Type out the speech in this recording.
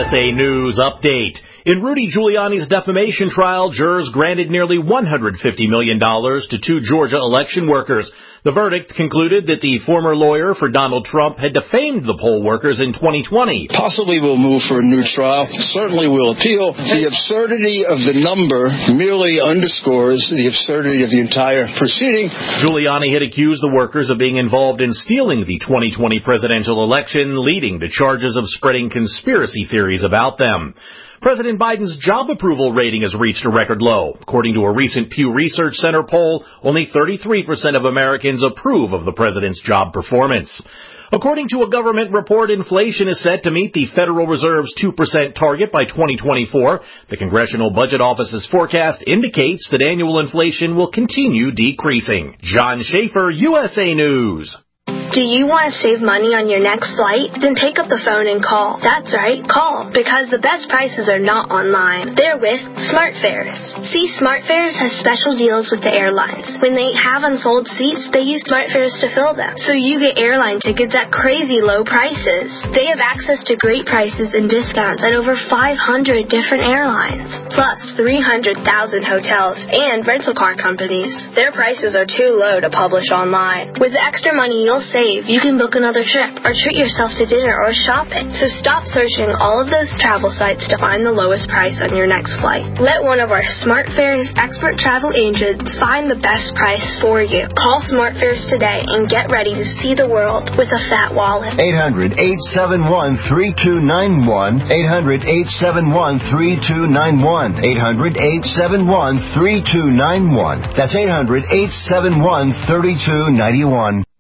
USA News Update. In Rudy Giuliani's defamation trial, jurors granted nearly $150 million to two Georgia election workers. The verdict concluded that the former lawyer for Donald Trump had defamed the poll workers in 2020. Possibly will move for a new trial. Certainly will appeal. The absurdity of the number merely underscores the absurdity of the entire proceeding. Giuliani had accused the workers of being involved in stealing the 2020 presidential election, leading to charges of spreading conspiracy theories about them. President Biden's job approval rating has reached a record low. According to a recent Pew Research Center poll, only 33% of Americans approve of the president's job performance. According to a government report, inflation is set to meet the Federal Reserve's 2% target by 2024. The Congressional Budget Office's forecast indicates that annual inflation will continue decreasing. John Schaefer, USA News. Do you want to save money on your next flight? Then pick up the phone and call. That's right, call. Because the best prices are not online. They're with SmartFares. See, SmartFares has special deals with the airlines. When they have unsold seats, they use SmartFares to fill them. So you get airline tickets at crazy low prices. They have access to great prices and discounts at over 500 different airlines. Plus 300,000 hotels and rental car companies. Their prices are too low to publish online. With the extra money you'll save, you can book another trip or treat yourself to dinner or shopping. So stop searching all of those travel sites to find the lowest price on your next flight. Let one of our SmartFares expert travel agents find the best price for you. Call SmartFares today and get ready to see the world with a fat wallet. 800-871-3291. 800-871-3291. 800-871-3291. That's 800-871-3291.